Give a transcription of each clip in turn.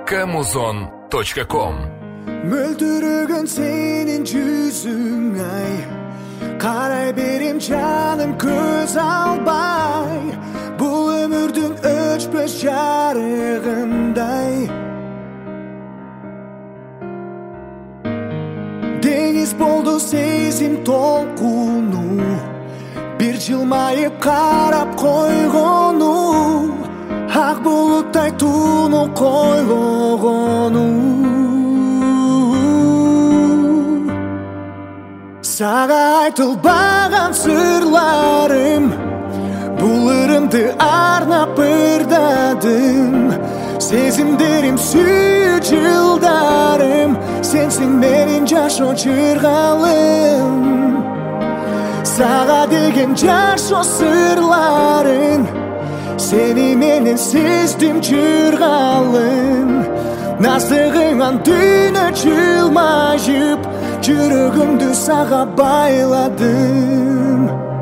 Kamuzon.com. Mөлдіреген сенің жүзің ай, қарай берем жаным көз албай, бұл өмірдің өшпес жарығындай. Деңіз болды сезім толқыну, бір жылмайып қарап қойғану, ақ бұлттай туну қойлығану. Саға айтылбаған сырларым, бұл ырымды арнап ырдадым. Сезімдерім сүйі жылдарым, сенсің менің жашо жырғалым. Саға деген жашо сырларын, сені менен сездім жырғалым. Наздығыңан түні жылмайып, жүрегімді саға байладым.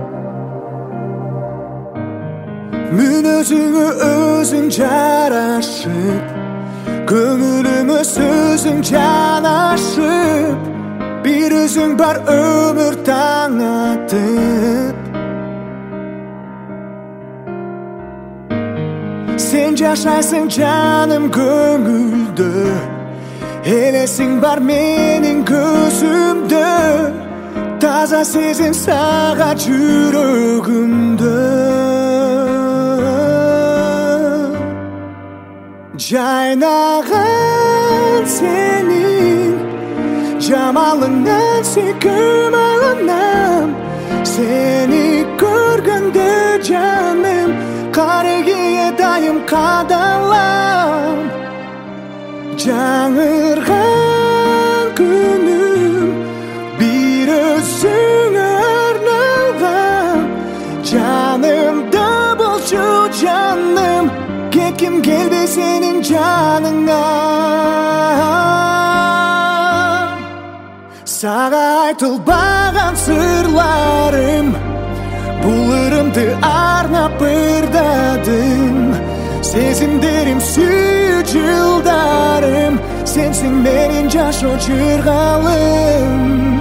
Мен өзіңі өзің жарашып, көңіліме сөзің жанашып, бір өзің бар өмір таң атып. Сен жашайсың жаным көңілді, елесің бар менің көзімді, таза сезім саға жүрегімді. Жайнаған сенің жамалыңнан сүйкім алынам, сені көргенде жаным қарегейе дайым қадалам. Жаңырған күнім бір өзіңе арналған, жанымда болшы жаным, кеткім келбей сенің жаныңнан. Саға айтылбаған сырларым, бұл ырымды арнап ырдадым. Сезімдерім сүйі жылдарым, сенсің менің жашо жырғалым.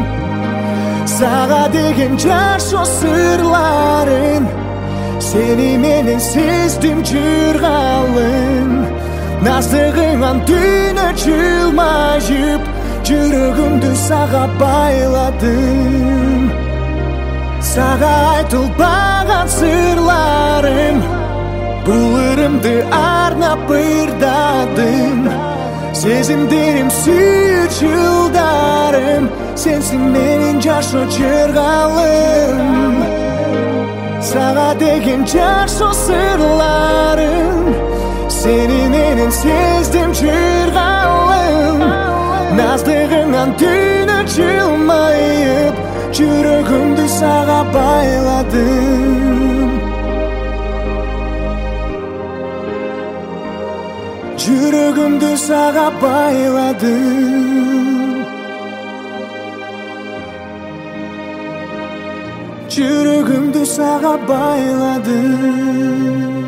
Саға деген жашо сырларын, сені менен сездім жырғалым. Наздығыңан түні жылмайып, жүрегімді саға байладым. Саға айтылбаған сырларым, бұл ырымды арнап ырдадым. Сезімдерім сүйі жылдарым, сенсің менің жашо жырғалым. Саға деген жашо сырларын, сені менен сездім жырғалым. Наздығыңан түні жылмайып, жүрегімді саға байладым. Жүрегімді саға байладым. Жүрегімді саға байладым.